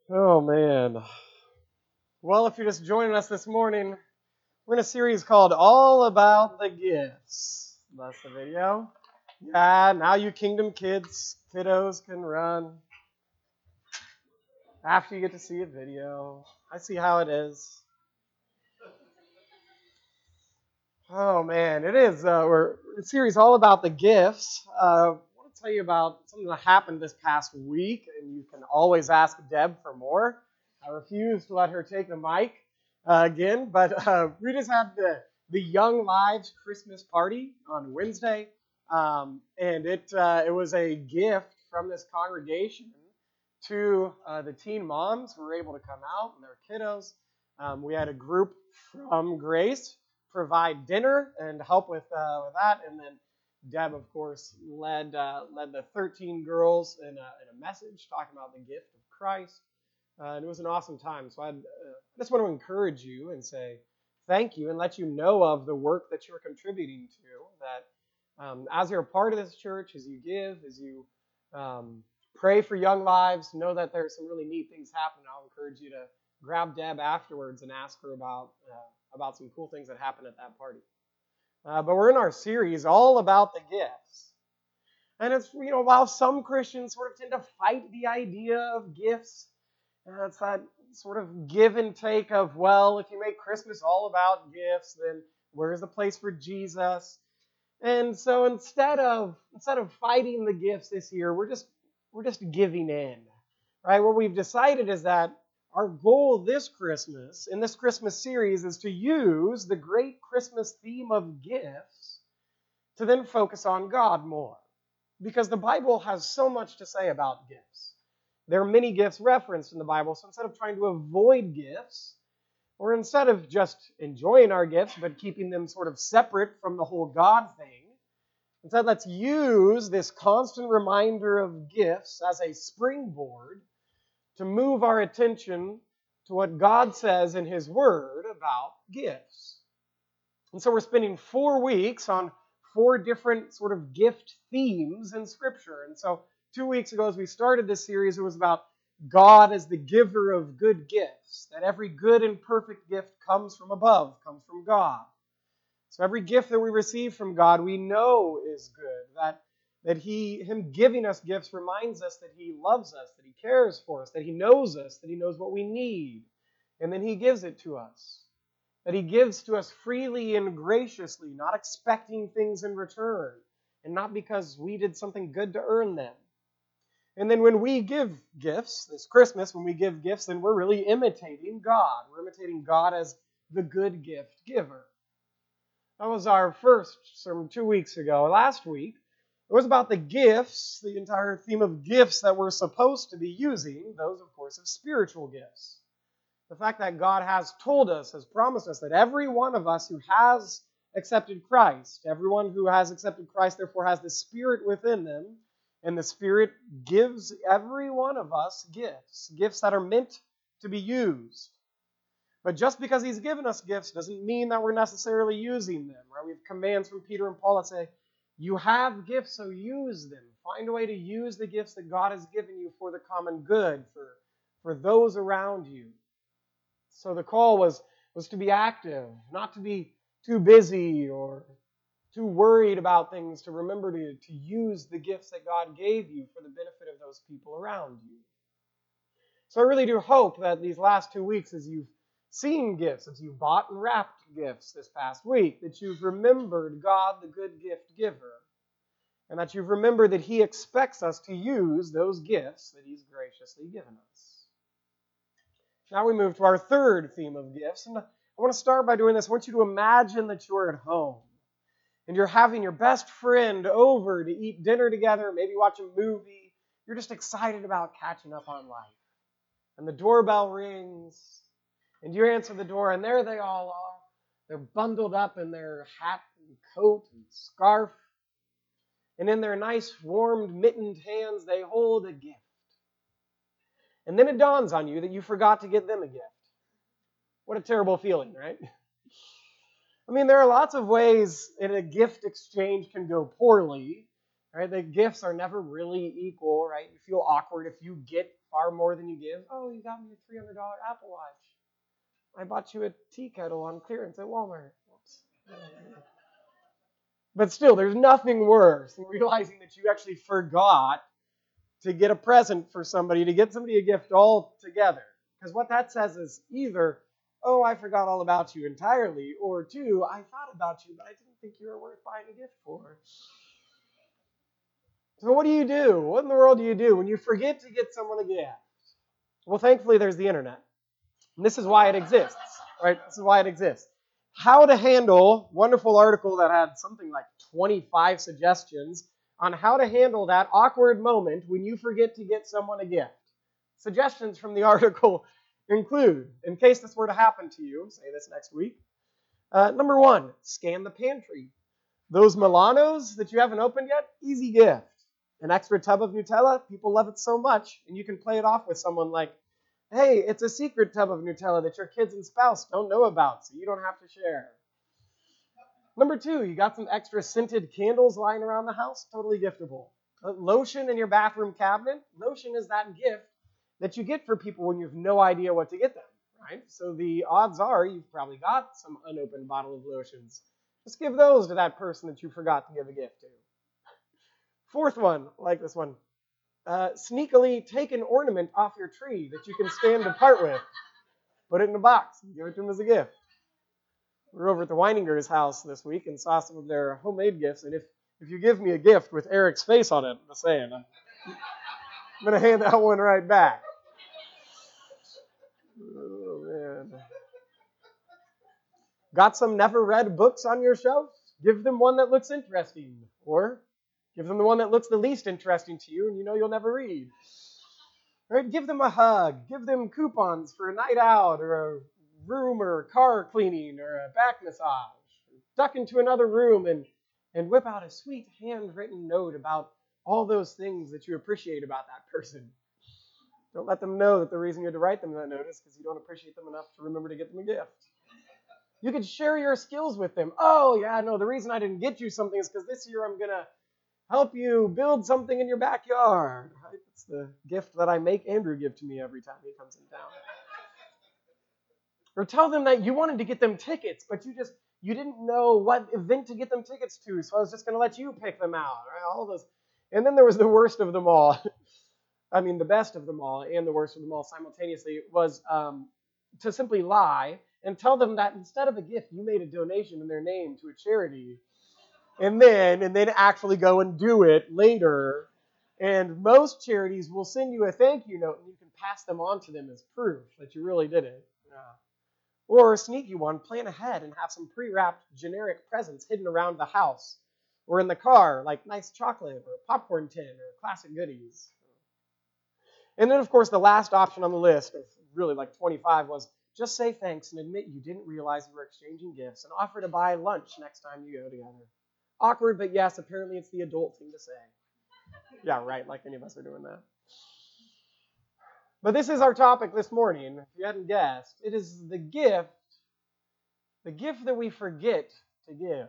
Oh, man. Well, if you're just joining us this morning, we're in a series called All About the Gifts. That's the video. Yeah, now you kingdom kiddos can run after you get to see a video. I see how it is. Oh, man, it is. We're in a series all about the gifts. I want to tell you about something that happened this past week, and you can always ask Deb for more. I refuse to let her take the mic again, but we just had the Young Lives Christmas party on Wednesday, and it was a gift from this congregation to the teen moms who were able to come out and their kiddos. We had a group from Grace provide dinner and help with that, and then Deb, of course, led the 13 girls in a message talking about the gift of Christ. And it was an awesome time. So I just want to encourage you and say thank you and let you know of the work that you're contributing to. That as you're a part of this church, as you give, as you pray for Young Lives, know that there's some really neat things happening. I'll encourage you to grab Deb afterwards and ask her about some cool things that happened at that party. But we're in our series all about the gifts. And it's, while some Christians sort of tend to fight the idea of gifts, it's that sort of give and take of, well, if you make Christmas all about gifts, then where's the place for Jesus? And so instead of fighting the gifts this year, we're just giving in. Right? What we've decided is that our goal this Christmas, in this Christmas series, is to use the great Christmas theme of gifts to then focus on God more. Because the Bible has so much to say about gifts. There are many gifts referenced in the Bible, so instead of trying to avoid gifts, or instead of just enjoying our gifts but keeping them sort of separate from the whole God thing, instead let's use this constant reminder of gifts as a springboard to move our attention to what God says in His Word about gifts. And so we're spending 4 weeks on 4 different sort of gift themes in Scripture. And so 2 weeks ago, as we started this series, it was about God as the giver of good gifts, that every good and perfect gift comes from above, comes from God. So every gift that we receive from God, we know is good, that Him giving us gifts reminds us that He loves us, that He cares for us, that He knows us, that He knows what we need, and then He gives it to us. That He gives to us freely and graciously, not expecting things in return, and not because we did something good to earn them. And then when we give gifts, this Christmas, when we give gifts, then we're really imitating God. We're imitating God as the good gift giver. That was our first sermon 2 weeks ago. Last week, it was about the gifts, the entire theme of gifts that we're supposed to be using, those, of course, of spiritual gifts. The fact that God has told us, has promised us, that every one of us who has accepted Christ, everyone who has accepted Christ, therefore has the Spirit within them, and the Spirit gives every one of us gifts that are meant to be used. But just because He's given us gifts doesn't mean that we're necessarily using them. Right? We have commands from Peter and Paul that say, you have gifts, so use them. Find a way to use the gifts that God has given you for the common good, for those around you. So the call was to be active, not to be too busy or too worried about things, to remember to use the gifts that God gave you for the benefit of those people around you. So I really do hope that these last 2 weeks, as you've seen gifts, as you've bought and wrapped gifts this past week, that you've remembered God, the good gift giver, and that you've remembered that He expects us to use those gifts that He's graciously given us. Now we move to our third theme of gifts, and I want to start by doing this. I want you to imagine that you're at home, and you're having your best friend over to eat dinner together, maybe watch a movie. You're just excited about catching up on life. And the doorbell rings, and you answer the door, and there they all are. They're bundled up in their hat and coat and scarf, and in their nice, warmed, mittened hands, they hold a gift. And then it dawns on you that you forgot to get them a gift. What a terrible feeling, right? I mean, there are lots of ways in a gift exchange can go poorly, right? The gifts are never really equal, right? You feel awkward if you get far more than you give. Oh, you got me a $300 Apple Watch. I bought you a tea kettle on clearance at Walmart. Whoops. But still, there's nothing worse than realizing that you actually forgot to get a present for somebody, to get somebody a gift all together. Because what that says is either, oh, I forgot all about you entirely, or two, I thought about you, but I didn't think you were worth buying a gift for. So what do you do? What in the world do you do when you forget to get someone a gift? Well, thankfully, there's the internet. And this is why it exists, right? This is why it exists. How to handle, wonderful article that had something like 25 suggestions on how to handle that awkward moment when you forget to get someone a gift. Suggestions from the article include, in case this were to happen to you, say this next week, number one, scan the pantry. Those Milanos that you haven't opened yet, easy gift. An extra tub of Nutella, people love it so much, and you can play it off with someone like, hey, it's a secret tub of Nutella that your kids and spouse don't know about, so you don't have to share. Number two, you got some extra scented candles lying around the house, totally giftable. Lotion in your bathroom cabinet. Lotion is that gift that you get for people when you have no idea what to get them, right? So the odds are you've probably got some unopened bottle of lotions. Just give those to that person that you forgot to give a gift to. Fourth one, I like this one. Sneakily take an ornament off your tree that you can stand apart with. Put it in a box and give it to them as a gift. We were over at the Weininger's house this week and saw some of their homemade gifts. And if you give me a gift with Eric's face on it, I'm just saying, I'm going to hand that one right back. Oh, man. Got some never read books on your shelf? Give them one that looks interesting. Or give them the one that looks the least interesting to you and you know you'll never read. Right? Give them a hug. Give them coupons for a night out or a room or car cleaning or a back massage. Duck into another room and whip out a sweet handwritten note about all those things that you appreciate about that person. Don't let them know that the reason you had to write them that note is because you don't appreciate them enough to remember to get them a gift. You could share your skills with them. Oh, yeah, no, the reason I didn't get you something is because this year I'm going to help you build something in your backyard. Right? It's the gift that I make Andrew give to me every time he comes in town. Or tell them that you wanted to get them tickets, but you didn't know what event to get them tickets to, so I was just going to let you pick them out. Right? All those. And then there was the worst of them all. I mean, the best of them all and the worst of them all simultaneously was to simply lie and tell them that instead of a gift, you made a donation in their name to a charity. And then actually go and do it later. And most charities will send you a thank you note and you can pass them on to them as proof that you really did it. Yeah. Or a sneaky one, plan ahead and have some pre-wrapped generic presents hidden around the house or in the car, like nice chocolate or a popcorn tin or classic goodies. And then, of course, the last option on the list of really like 25 was just say thanks and admit you didn't realize you were exchanging gifts and offer to buy lunch next time you go together. Awkward, but yes, apparently it's the adult thing to say. Yeah, right, like any of us are doing that. But this is our topic this morning, if you hadn't guessed. It is the gift that we forget to give.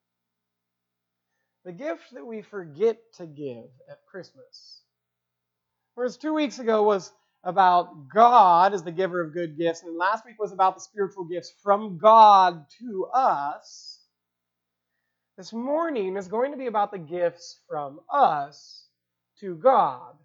The gift that we forget to give at Christmas. Whereas 2 weeks ago was about God as the giver of good gifts, and last week was about the spiritual gifts from God to us. This morning is going to be about the gifts from us to God.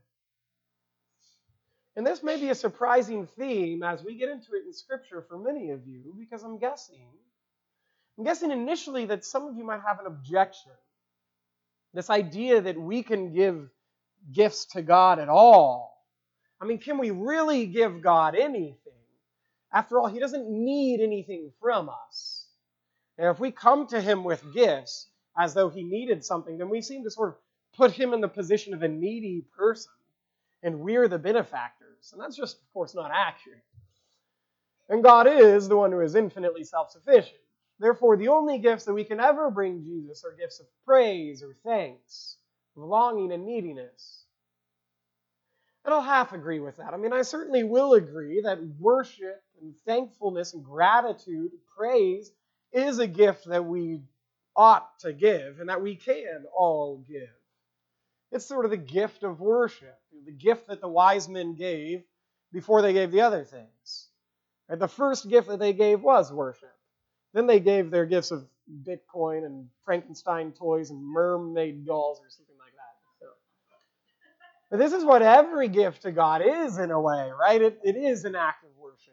And this may be a surprising theme as we get into it in Scripture for many of you, because I'm guessing initially that some of you might have an objection. This idea that we can give gifts to God at all. I mean, can we really give God anything? After all, He doesn't need anything from us. And if we come to Him with gifts as though He needed something, then we seem to sort of put Him in the position of a needy person, and we're the benefactors. And that's just, of course, not accurate. And God is the one who is infinitely self-sufficient. Therefore, the only gifts that we can ever bring Jesus are gifts of praise or thanks, of longing and neediness. And I'll half agree with that. I mean, I certainly will agree that worship and thankfulness and gratitude, praise, is a gift that we ought to give and that we can all give. It's sort of the gift of worship, the gift that the wise men gave before they gave the other things. And the first gift that they gave was worship. Then they gave their gifts of Bitcoin and Frankenstein toys and mermaid dolls or something like that. So, but this is what every gift to God is in a way, right? It is an act of worship.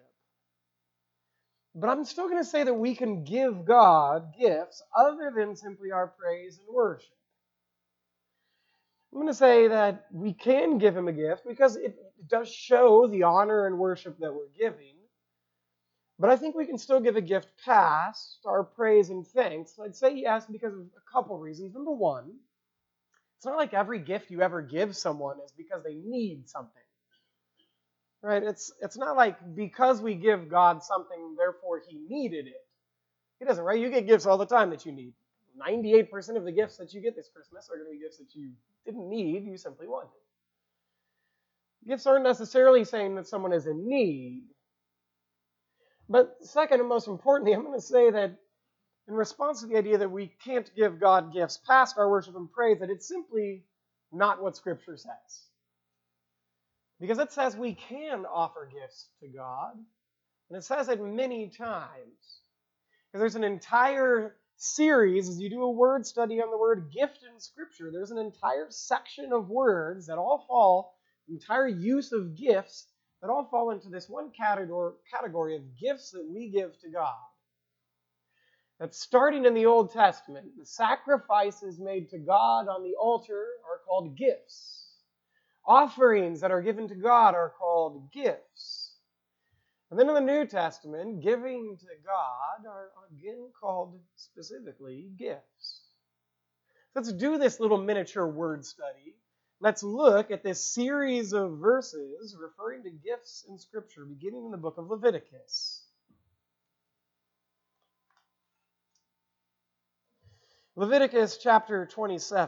But I'm still going to say that we can give God gifts other than simply our praise and worship. I'm going to say that we can give him a gift because it does show the honor and worship that we're giving. But I think we can still give a gift past our praise and thanks. I'd say yes because of a couple reasons. Number one, it's not like every gift you ever give someone is because they need something. Right? It's not like because we give God something, therefore he needed it. He doesn't, right? You get gifts all the time that you need. 98% of the gifts that you get this Christmas are going to be gifts that you didn't need, you simply wanted. Gifts aren't necessarily saying that someone is in need. But second, and most importantly, I'm going to say that in response to the idea that we can't give God gifts past our worship and praise, that it's simply not what Scripture says. Because it says we can offer gifts to God, and it says it many times. Because there's an entire series, as you do a word study on the word gift in Scripture, there's an entire section of words that all fall, entire use of gifts, that all fall into this one category of gifts that we give to God. That's starting in the Old Testament. The sacrifices made to God on the altar are called gifts. Offerings that are given to God are called gifts. And then in the New Testament, giving to God are again called specifically gifts. Let's do this little miniature word study. Let's look at this series of verses referring to gifts in Scripture, beginning in the book of Leviticus. Leviticus chapter 27.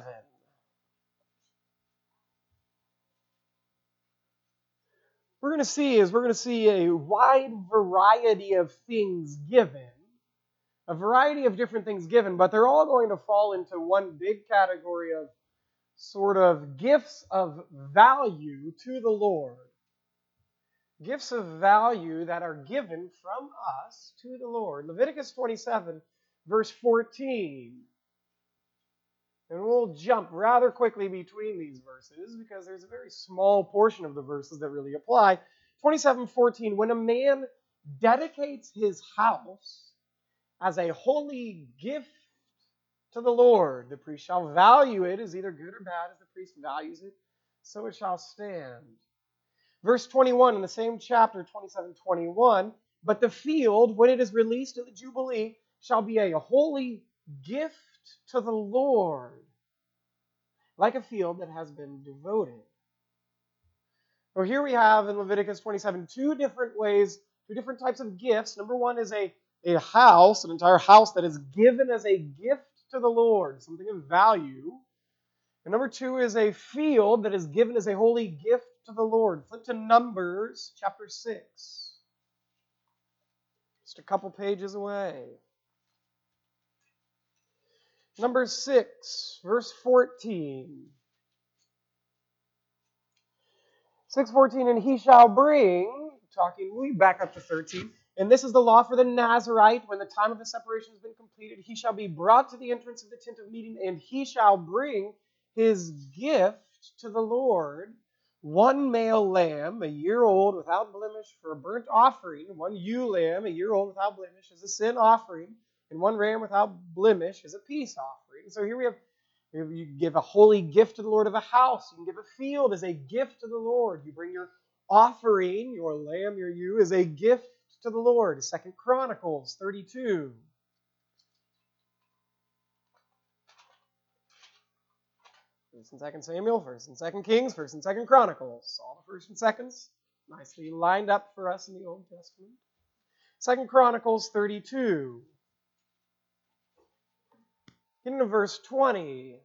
We're going to see a wide variety of things given, a variety of different things given, but they're all going to fall into one big category of sort of gifts of value to the Lord. Gifts of value that are given from us to the Lord. Leviticus 27, verse 14. And we'll jump rather quickly between these verses because there's a very small portion of the verses that really apply. 27:14, when a man dedicates his house as a holy gift to the Lord, the priest shall value it as either good or bad as the priest values it, so it shall stand. Verse 21 in the same chapter, 27:21, but the field, when it is released at the Jubilee, shall be a holy gift to the Lord, like a field that has been devoted. Well, here we have in Leviticus 27 two different types of gifts. Number one is a house, an entire house that is given as a gift to the Lord, something of value. And number two is a field that is given as a holy gift to the Lord. Flip to Numbers chapter 6. Just a couple pages away. Numbers 6, verse 14. 6:14, and he shall bring, we back up to 13, and this is the law for the Nazarite, when the time of the separation has been completed, he shall be brought to the entrance of the tent of meeting, and he shall bring his gift to the Lord, one male lamb, a year old, without blemish, for a burnt offering, one ewe lamb, a year old, without blemish, as a sin offering, and one ram without blemish, as a peace offering. So here we have, you give a holy gift to the Lord of a house. You can give a field as a gift to the Lord. You bring your offering, your lamb, your ewe, as a gift to the Lord. 2 Chronicles 32. First and 2 Samuel, 1st and 2 Kings, 1st and 2 Chronicles. All the 1st and 2nds nicely lined up for us in the Old Testament. 2 Chronicles 32. Getting to verse 20.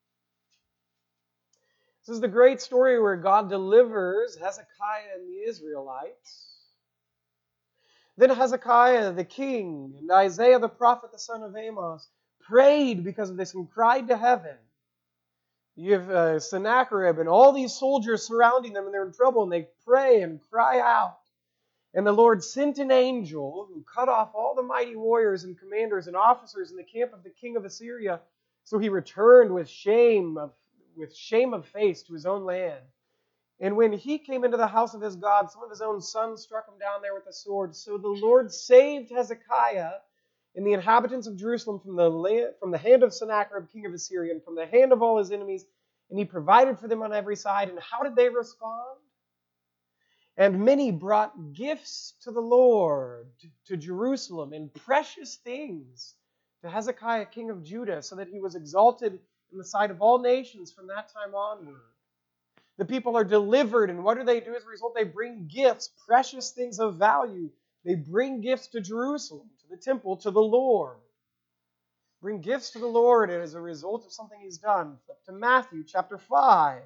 This is the great story where God delivers Hezekiah and the Israelites. Then Hezekiah the king and Isaiah the prophet, the son of Amos, prayed because of this and cried to heaven. You have Sennacherib and all these soldiers surrounding them, and they're in trouble, and they pray and cry out. And the Lord sent an angel who cut off all the mighty warriors and commanders and officers in the camp of the king of Assyria. So he returned with shame of face to his own land. And when he came into the house of his God, some of his own sons struck him down there with a sword. So the Lord saved Hezekiah and the inhabitants of Jerusalem from the hand of Sennacherib, king of Assyria, and from the hand of all his enemies. And he provided for them on every side. And how did they respond? And many brought gifts to the Lord, to Jerusalem, and precious things to Hezekiah, king of Judah, so that he was exalted in the sight of all nations from that time onward. The people are delivered, and what do they do as a result? They bring gifts, precious things of value. They bring gifts to Jerusalem, to the temple, to the Lord. Bring gifts to the Lord as a result of something he's done. Flip to Matthew chapter 5.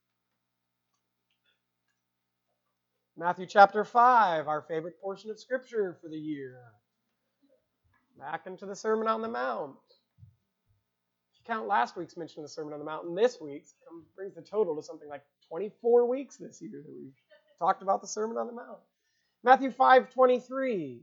Matthew chapter 5, our favorite portion of Scripture for the year. Back into the Sermon on the Mount. If you count last week's mention of the Sermon on the Mount and this week's, it brings the total to something like 24 weeks this year that we've talked about the Sermon on the Mount. Matthew 5:23.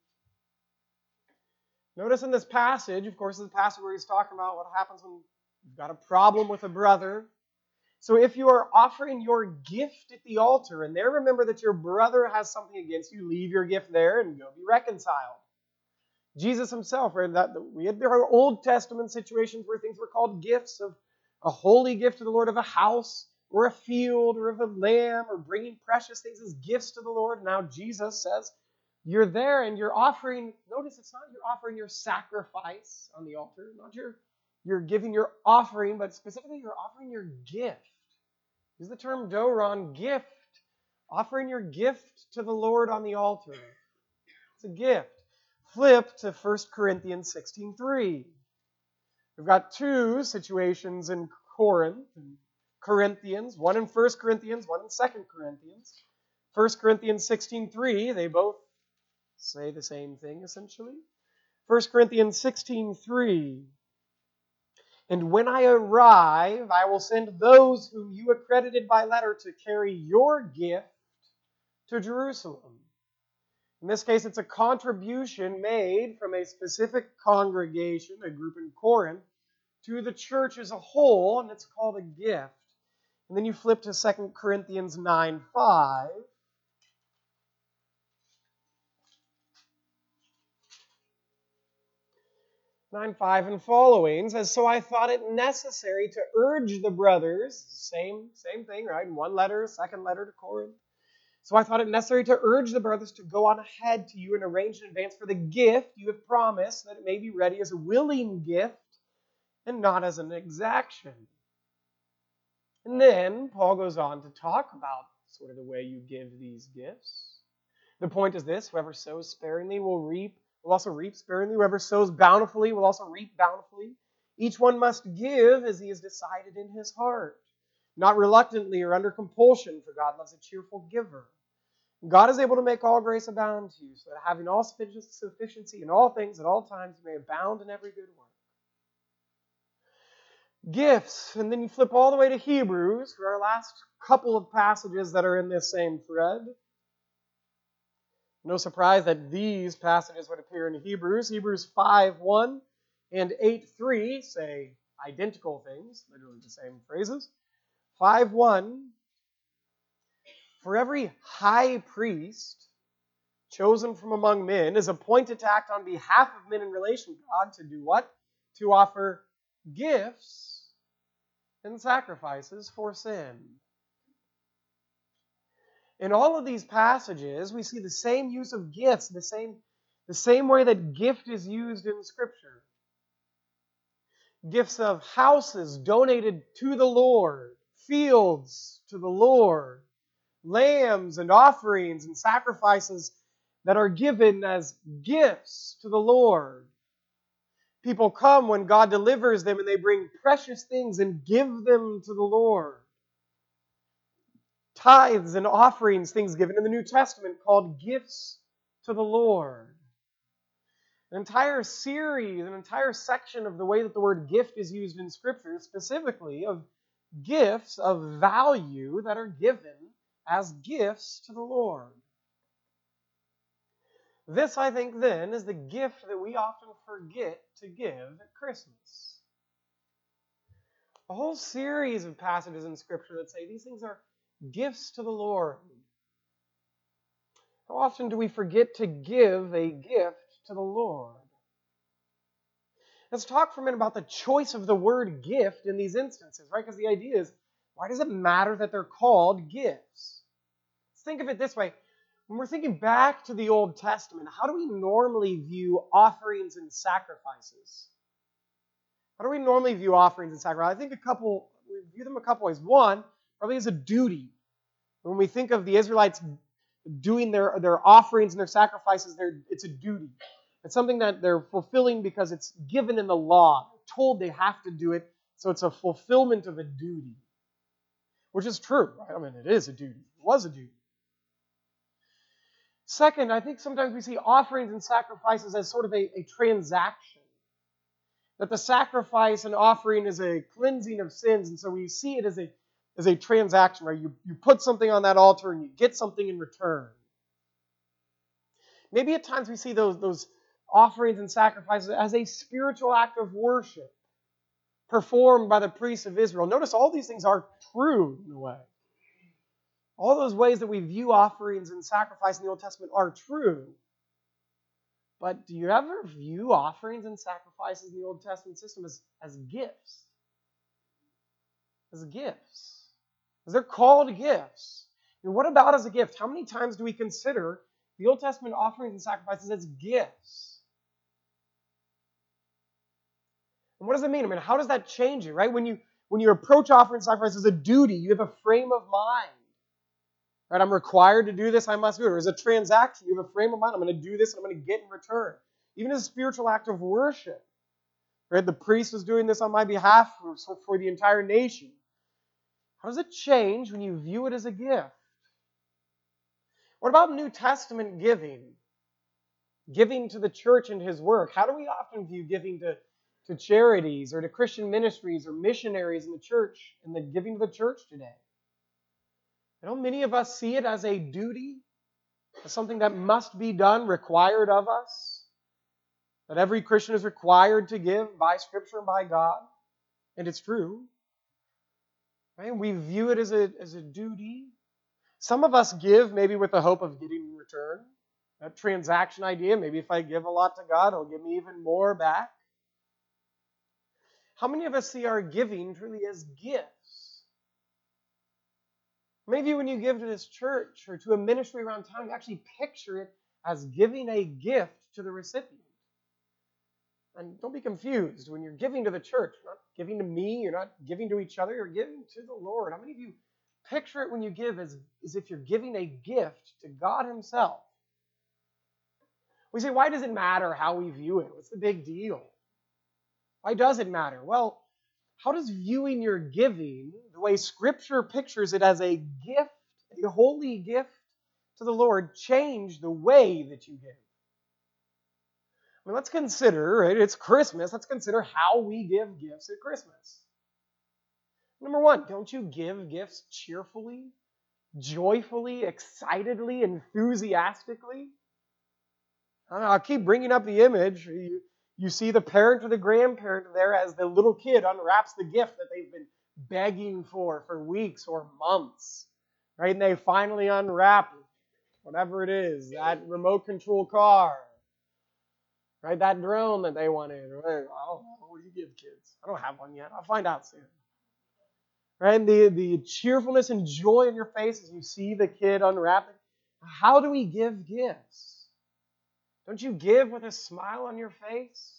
Notice in this passage, of course, is a passage where he's talking about what happens when you've got a problem with a brother. So if you are offering your gift at the altar, and there remember that your brother has something against you, leave your gift there and go be reconciled. Jesus himself, we had our Old Testament situations where things were called gifts, of a holy gift to the Lord of a house, or a field, or of a lamb, or bringing precious things as gifts to the Lord. Now Jesus says, you're there and you're offering, notice it's not you're offering your sacrifice on the altar, not you're giving your offering, but specifically you're offering your gift. Use the term doron, gift. Offering your gift to the Lord on the altar. It's a gift. Flip to 1 Corinthians 16:3. We've got two situations in Corinth and Corinthians, one in 1 Corinthians, one in 2 Corinthians. 1 Corinthians 16:3, they both say the same thing essentially. 1 Corinthians 16:3. And when I arrive, I will send those whom you accredited by letter to carry your gift to Jerusalem. In this case, it's a contribution made from a specific congregation, a group in Corinth, to the church as a whole, and it's called a gift. And then you flip to 2 Corinthians 9:5. 9:5 and following says, so I thought it necessary to urge the brothers, same thing, right? In one letter, second letter to Corinth. So I thought it necessary to urge the brothers to go on ahead to you and arrange in advance for the gift you have promised, that it may be ready as a willing gift and not as an exaction. And then Paul goes on to talk about sort of the way you give these gifts. The point is this: whoever sows sparingly will also reap sparingly. Whoever sows bountifully will also reap bountifully. Each one must give as he has decided in his heart, not reluctantly or under compulsion, for God loves a cheerful giver. God is able to make all grace abound to you, so that having all sufficiency in all things at all times, you may abound in every good work. Gifts, and then you flip all the way to Hebrews for our last couple of passages that are in this same thread. No surprise that these passages would appear in Hebrews. Hebrews 5:1 and 8:3 say identical things, literally the same phrases. 5:1, for every high priest chosen from among men is appointed to act on behalf of men in relation to God, to do what? To offer gifts and sacrifices for sin. In all of these passages, we see the same use of gifts, the same way that gift is used in Scripture. Gifts of houses donated to the Lord, fields to the Lord, lambs and offerings and sacrifices that are given as gifts to the Lord. People come when God delivers them and they bring precious things and give them to the Lord. Tithes and offerings, things given in the New Testament called gifts to the Lord. An entire series, an entire section of the way that the word gift is used in Scripture, specifically of gifts of value that are given as gifts to the Lord. This, I think, then, is the gift that we often forget to give at Christmas. A whole series of passages in Scripture that say these things are gifts to the Lord. How often do we forget to give a gift to the Lord? Let's talk for a minute about the choice of the word gift in these instances, right? Because the idea is, why does it matter that they're called gifts? Let's think of it this way. When we're thinking back to the Old Testament, how do we normally view offerings and sacrifices? How do we normally view offerings and sacrifices? I think we view them a couple ways. One, probably as a duty. When we think of the Israelites doing their offerings and their sacrifices, it's a duty. It's something that they're fulfilling because it's given in the law. They're told they have to do it, so it's a fulfillment of a duty. Which is true, right? I mean, it is a duty. It was a duty. Second, I think sometimes we see offerings and sacrifices as sort of a transaction. That the sacrifice and offering is a cleansing of sins, and so we see it as a transaction, right? You put something on that altar and you get something in return. Maybe at times we see those offerings and sacrifices as a spiritual act of worship performed by the priests of Israel. Notice all these things are true in a way. All those ways that we view offerings and sacrifice in the Old Testament are true. But do you ever view offerings and sacrifices in the Old Testament system as gifts? As gifts. As they're called gifts. And what about as a gift? How many times do we consider the Old Testament offerings and sacrifices as gifts? And what does it mean? I mean, how does that change you, right? When you approach offering and sacrifice as a duty, you have a frame of mind. Right? I'm required to do this, I must do it. Or as a transaction, you have a frame of mind. I'm going to do this, and I'm going to get in return. Even as a spiritual act of worship. Right? The priest was doing this on my behalf for the entire nation. How does it change when you view it as a gift? What about New Testament giving? Giving to the church and His work. How do we often view giving to charities or to Christian ministries or missionaries in the church and the giving to the church today? Many of us see it as a duty, as something that must be done, required of us. That every Christian is required to give by Scripture and by God. And it's true. Right? We view it as a duty. Some of us give maybe with the hope of getting in return. That transaction idea, maybe if I give a lot to God, He'll give me even more back. How many of us see our giving truly as gifts? Many of you, when you give to this church or to a ministry around town, you actually picture it as giving a gift to the recipient. And don't be confused. When you're giving to the church, you're not giving to me, you're not giving to each other, you're giving to the Lord. How many of you picture it when you give as if you're giving a gift to God Himself? We say, why does it matter how we view it? What's the big deal? Why does it matter? Well, how does viewing your giving, the way Scripture pictures it as a gift, a holy gift to the Lord, change the way that you give? I mean, let's consider, right? It's Christmas. Let's consider how we give gifts at Christmas. Number one, don't you give gifts cheerfully, joyfully, excitedly, enthusiastically? I'll keep bringing up the image. You see the parent or the grandparent there as the little kid unwraps the gift that they've been begging for weeks or months. Right? And they finally unwrap it, whatever it is, that remote control car. Right? That drone that they wanted. Right? I don't know. What do you give kids? I don't have one yet. I'll find out soon. Right? And the cheerfulness and joy in your face as you see the kid unwrapping. How do we give gifts? Don't you give with a smile on your face?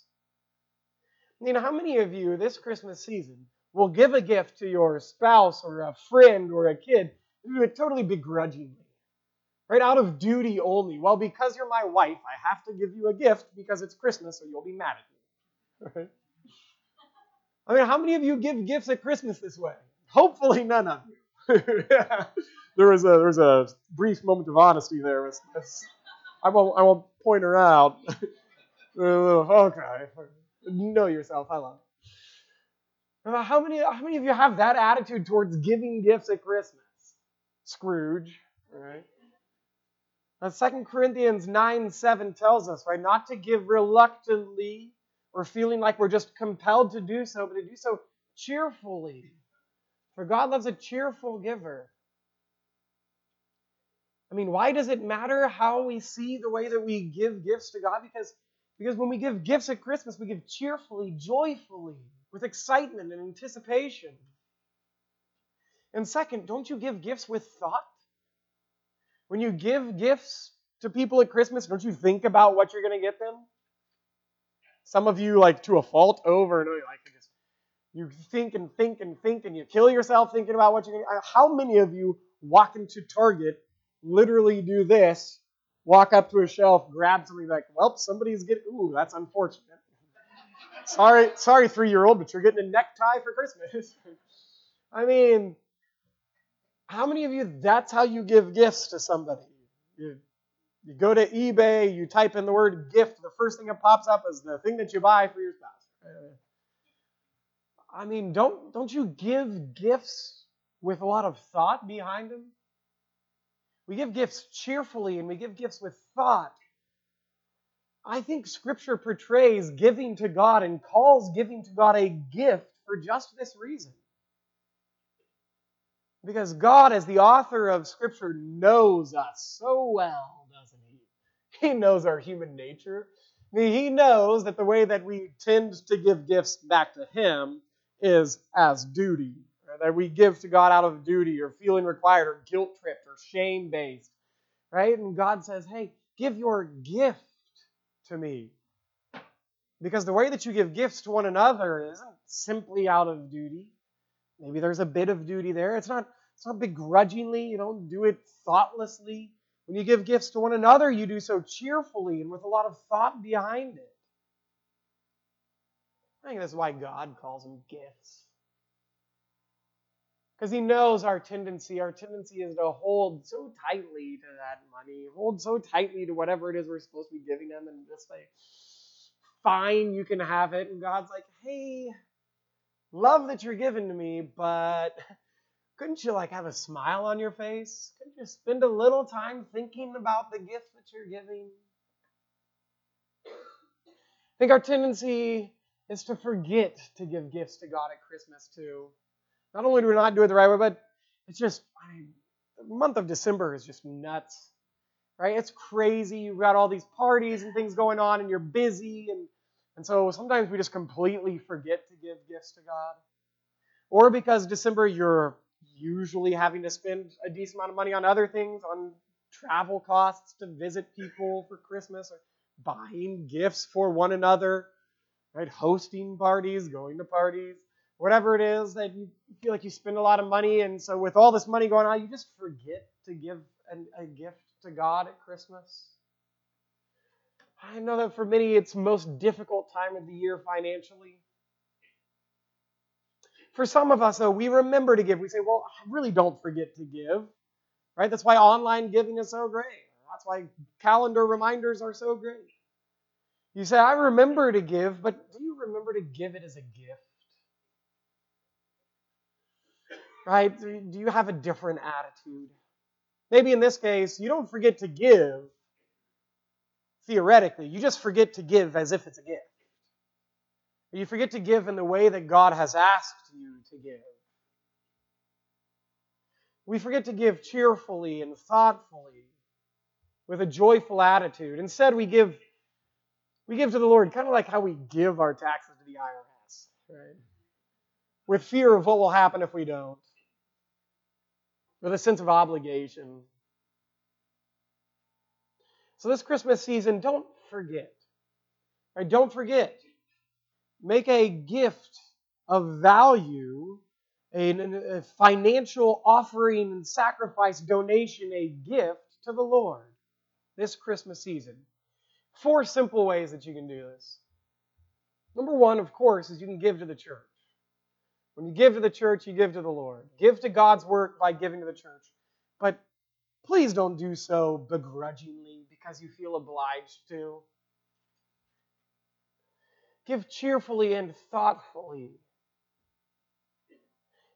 How many of you this Christmas season will give a gift to your spouse or a friend or a kid totally begrudgingly? Right? Out of duty only. Well, because you're my wife, I have to give you a gift because it's Christmas or you'll be mad at me. Right? How many of you give gifts at Christmas this way? Hopefully none of you. There was a brief moment of honesty there. I won't point her out. Okay. Know yourself. I love it. Now, how many of you have that attitude towards giving gifts at Christmas? Scrooge, right? Now, 2 Corinthians 9:7 tells us, right, not to give reluctantly or feeling like we're just compelled to do so, but to do so cheerfully. For God loves a cheerful giver. I mean, why does it matter how we see the way that we give gifts to God? Because when we give gifts at Christmas, we give cheerfully, joyfully, with excitement and anticipation. And second, don't you give gifts with thought? When you give gifts to people at Christmas, don't you think about what you're going to get them? Some of you, like to a fault, over and over, you think and think and think, and you kill yourself thinking about what you're going to. How many of you walk into Target, literally do this, walk up to a shelf, grab something like, well, somebody's getting, ooh, that's unfortunate. Sorry, 3-year-old, but you're getting a necktie for Christmas. I mean, how many of you, that's how you give gifts to somebody? You go to eBay, you type in the word gift, the first thing that pops up is the thing that you buy for your spouse. I mean, don't you give gifts with a lot of thought behind them? We give gifts cheerfully and we give gifts with thought. I think Scripture portrays giving to God and calls giving to God a gift for just this reason. Because God, as the author of Scripture, knows us so well, doesn't He? He knows our human nature. I mean, He knows that the way that we tend to give gifts back to Him is as duty. Right? That we give to God out of duty or feeling required or guilt-tripped or shame-based. Right? And God says, hey, give your gift to me. Because the way that you give gifts to one another isn't simply out of duty. Maybe there's a bit of duty there. It's not begrudgingly. You don't do it thoughtlessly. When you give gifts to one another, you do so cheerfully and with a lot of thought behind it. I think that's why God calls them gifts. Because He knows our tendency. Our tendency is to hold so tightly to that money, hold so tightly to whatever it is we're supposed to be giving them, and just say, fine, you can have it. And God's like, hey, love that you're giving to me, but couldn't you have a smile on your face? Couldn't you spend a little time thinking about the gift that you're giving? I think our tendency is to forget to give gifts to God at Christmas too. Not only do we not do it the right way, but it's just, the month of December is just nuts. Right? It's crazy. You've got all these parties and things going on, and you're busy, and so sometimes we just completely forget to give gifts to God. Or because December, you're usually having to spend a decent amount of money on other things, on travel costs to visit people for Christmas, or buying gifts for one another, right? Hosting parties, going to parties, whatever it is that you feel like you spend a lot of money, and so with all this money going on, you just forget to give a gift to God at Christmas. I know that for many, it's the most difficult time of the year financially. For some of us, though, we remember to give. We say, well, I really don't forget to give. Right? That's why online giving is so great. That's why calendar reminders are so great. You say, I remember to give, but do you remember to give it as a gift? Right? Do you have a different attitude? Maybe in this case, you don't forget to give theoretically. You just forget to give as if it's a gift. You forget to give in the way that God has asked you to give. We forget to give cheerfully and thoughtfully with a joyful attitude. Instead, we give to the Lord kind of like how we give our taxes to the IRS, right? With fear of what will happen if we don't. With a sense of obligation. So this Christmas season, don't forget. Right? Don't forget. Make a gift of value, a financial offering and sacrifice, donation, a gift to the Lord this Christmas season. 4 simple ways that you can do this. Number 1, of course, is you can give to the church. When you give to the church, you give to the Lord. Give to God's work by giving to the church. But please don't do so begrudgingly because you feel obliged to. Give cheerfully and thoughtfully.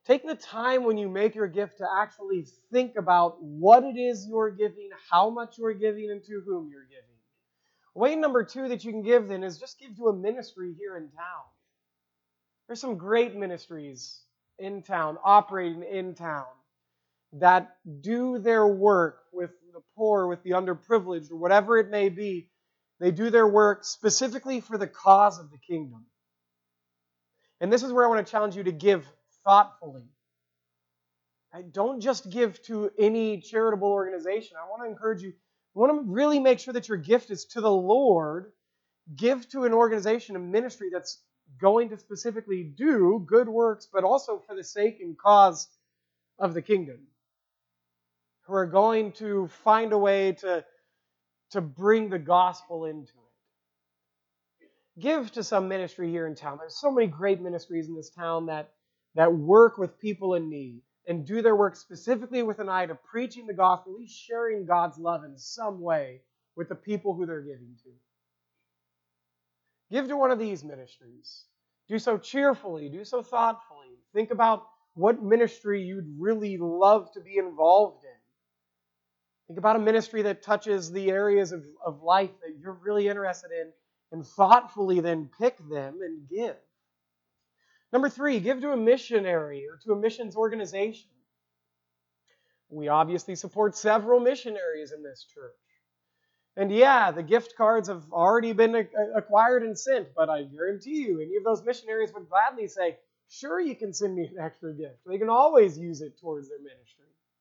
Take the time when you make your gift to actually think about what it is you're giving, how much you're giving, and to whom you're giving. Way number 2 that you can give then is just give to a ministry here in town. There's some great ministries in town, operating in town, that do their work with the poor, with the underprivileged, or whatever it may be. They do their work specifically for the cause of the kingdom. And this is where I want to challenge you to give thoughtfully. Don't just give to any charitable organization. I want to encourage you, you want to really make sure that your gift is to the Lord. Give to an organization, a ministry that's going to specifically do good works, but also for the sake and cause of the kingdom. Who are going to find a way to bring the gospel into it. Give to some ministry here in town. There's so many great ministries in this town that work with people in need and do their work specifically with an eye to preaching the gospel, at least sharing God's love in some way with the people who they're giving to. Give to one of these ministries. Do so cheerfully. Do so thoughtfully. Think about what ministry you'd really love to be involved in. Think about a ministry that touches the areas of life that you're really interested in, and thoughtfully then pick them and give. Number 3, give to a missionary or to a missions organization. We obviously support several missionaries in this church. And yeah, the gift cards have already been acquired and sent, but I guarantee you, any of those missionaries would gladly say, sure, you can send me an extra gift. They can always use it towards their ministry.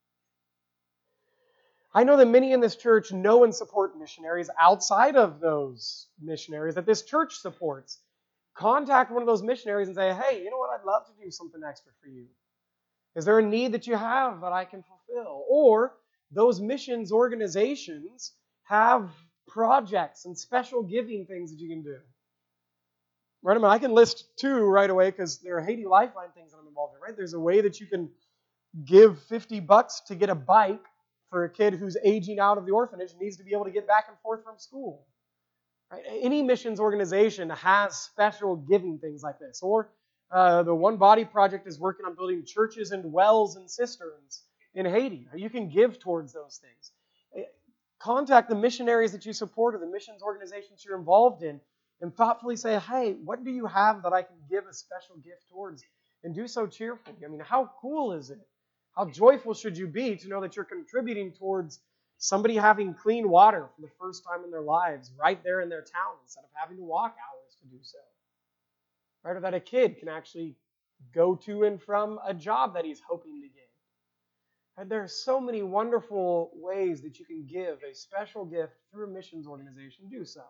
I know that many in this church know and support missionaries outside of those missionaries that this church supports. Contact one of those missionaries and say, hey, you know what? I'd love to do something extra for you. Is there a need that you have that I can fulfill? Or those missions organizations have projects and special giving things that you can do. Right? I mean, I can list 2 right away because there are Haiti Lifeline things that I'm involved in. Right? There's a way that you can give $50 to get a bike for a kid who's aging out of the orphanage and needs to be able to get back and forth from school. Right? Any missions organization has special giving things like this. Or the One Body Project is working on building churches and wells and cisterns in Haiti. You can give towards those things. Contact the missionaries that you support or the missions organizations you're involved in and thoughtfully say, hey, what do you have that I can give a special gift towards? And do so cheerfully. I mean, how cool is it? How joyful should you be to know that you're contributing towards somebody having clean water for the first time in their lives right there in their town instead of having to walk hours to do so? Right? Or that a kid can actually go to and from a job that he's hoping to get. And there are so many wonderful ways that you can give a special gift through a missions organization. Do so.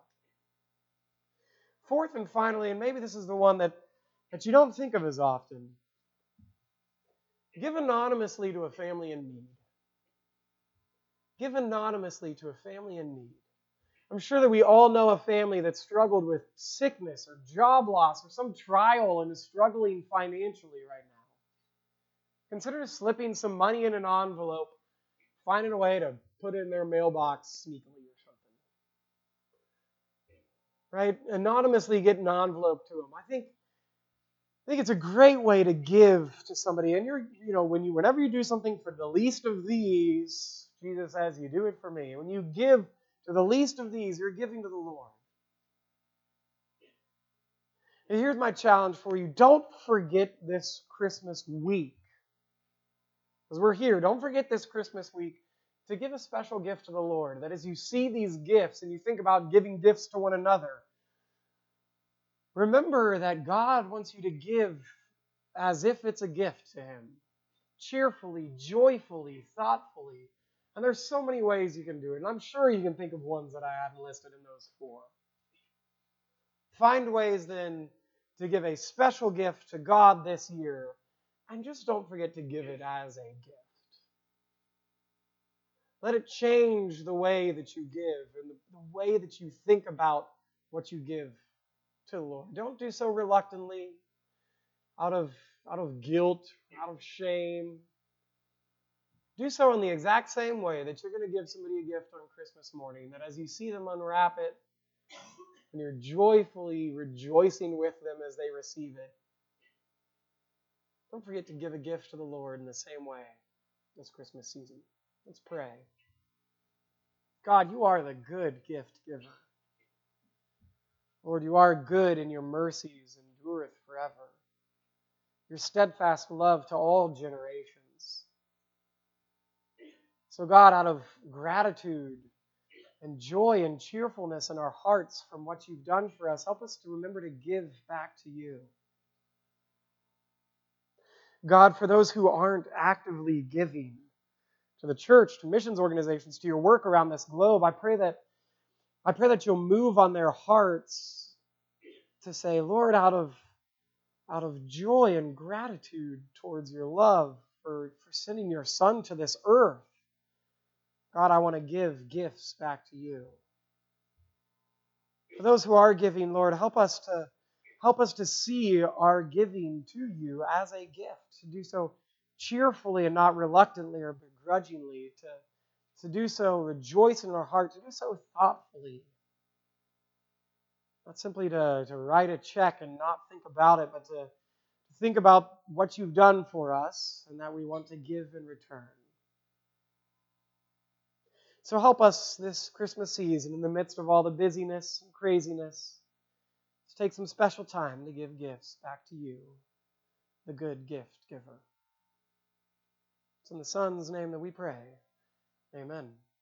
4th and finally, and maybe this is the one that you don't think of as often, give anonymously to a family in need. Give anonymously to a family in need. I'm sure that we all know a family that struggled with sickness or job loss or some trial and is struggling financially right now. Consider slipping some money in an envelope, finding a way to put it in their mailbox sneakily or something. Right? Anonymously get an envelope to them. I think it's a great way to give to somebody. And whenever you do something for the least of these, Jesus says, you do it for me. When you give to the least of these, you're giving to the Lord. And here's my challenge for you. Don't forget this Christmas week. As we're here, don't forget this Christmas week to give a special gift to the Lord. That as you see these gifts and you think about giving gifts to one another, remember that God wants you to give as if it's a gift to Him. Cheerfully, joyfully, thoughtfully. And there's so many ways you can do it. And I'm sure you can think of ones that I haven't listed in those 4. Find ways then to give a special gift to God this year. And just don't forget to give it as a gift. Let it change the way that you give and the way that you think about what you give to the Lord. Don't do so reluctantly, out of guilt, out of shame. Do so in the exact same way that you're going to give somebody a gift on Christmas morning, that as you see them unwrap it, and you're joyfully rejoicing with them as they receive it, Don't forget to give a gift to the Lord in the same way this Christmas season. Let's pray. God, you are the good gift giver. Lord, you are good, and your mercies endureth forever. Your steadfast love to all generations. So God, out of gratitude and joy and cheerfulness in our hearts from what you've done for us, help us to remember to give back to you. God, for those who aren't actively giving to the church, to missions organizations, to your work around this globe, I pray that you'll move on their hearts to say, Lord, out of joy and gratitude towards your love for sending your Son to this earth, God, I want to give gifts back to you. For those who are giving, Lord, help us to see our giving to you as a gift, to do so cheerfully and not reluctantly or begrudgingly, to do so rejoicing in our heart, to do so thoughtfully. Not simply to write a check and not think about it, but to think about what you've done for us and that we want to give in return. So help us this Christmas season, in the midst of all the busyness and craziness, to take some special time to give gifts back to you, the good gift giver. It's in the Son's name that we pray. Amen.